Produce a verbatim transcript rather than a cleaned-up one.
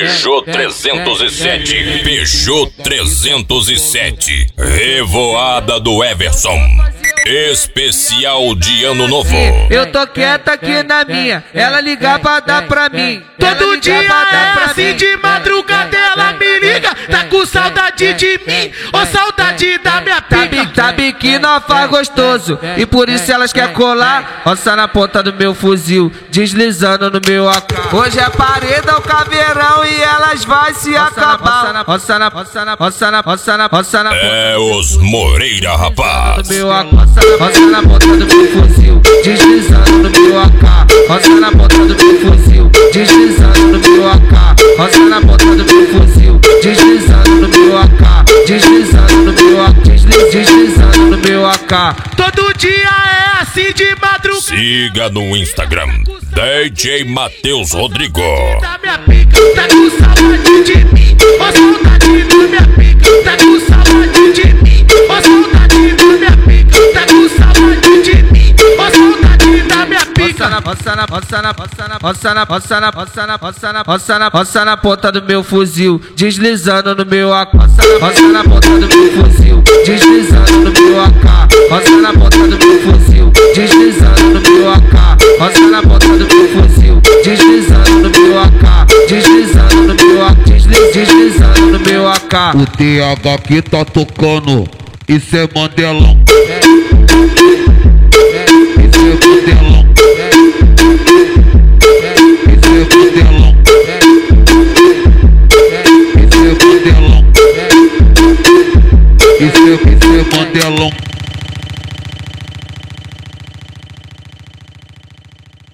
Peugeot trezentos e sete, Peugeot trezentos e sete, Revoada do Everson, especial de ano novo. Eu tô quieta aqui na minha, ela liga pra dar pra mim. Todo dia é assim, de madrugada ela me liga. Tá com saudade de mim, ou saudade da minha pica. Sabe que não faz gostoso, e por isso elas querem colar. Roça na ponta do meu fuzil, deslizando no meu A K. Hoje é paredão, caveirão, e elas vai se acabar. Roça na, roça na, roça na, roça na, roça na. É os Moreira, rapaz. Roça na ponta do meu fuzil, deslizando no meu A K. Roça na ponta do meu fuzil, deslizando no meu A K. Roça na ponta do meu fuzil, deslizando no meu A K. Deslizando no meu A K, deslizando no meu A K. Todo dia é assim, de madrugada. Siga no Instagram, D J Matheus Rodrigo. Da minha pica, tá com saudade de mim, ó saudade da minha pica. Tá com saudade de mim, ó saudade da minha pica. Tá com saudade de mim, ó saudade da minha pica. Roça na, roça na, roça na, roça na, roça na, roça na, roça na, roça na, roça na ponta do meu fuzil, deslizando no meu A K. Roça na ponta do meu fuzil, deslizando no meu A K. Roça na ponta do meu fuzil, deslizando no meu A K. Roça na ponta do meu fuzil, deslizando no meu A K. Deslizando no meu A K, deslizando no meu A K. O T H que tá tocando, isso é Mandelão. Isso é Mandelão. Isso é Mandelão. Isso é Mandelão. Isso é, isso é Mandelão.